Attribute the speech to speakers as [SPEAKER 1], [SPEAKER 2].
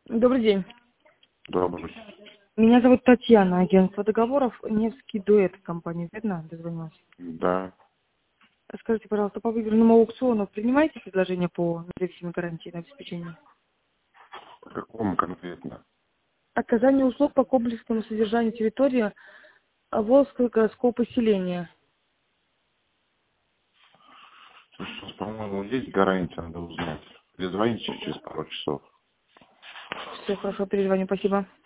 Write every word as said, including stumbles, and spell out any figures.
[SPEAKER 1] Добрый день.
[SPEAKER 2] Добрый.
[SPEAKER 1] Меня зовут Татьяна, агентство договоров Невский дуэт компании. Верно, дозвонилась?
[SPEAKER 2] Да.
[SPEAKER 1] Скажите, пожалуйста, по выигранному аукциону принимаете предложение по независимой гарантии на обеспечение?
[SPEAKER 2] По какому конкретно?
[SPEAKER 1] Оказание услуг по комплексному содержанию территории Волжского городского поселения.
[SPEAKER 2] Слушай, по-моему, есть гарантия, надо узнать. Перезвоните через пару часов.
[SPEAKER 1] Все, хорошо, перезвоню, спасибо.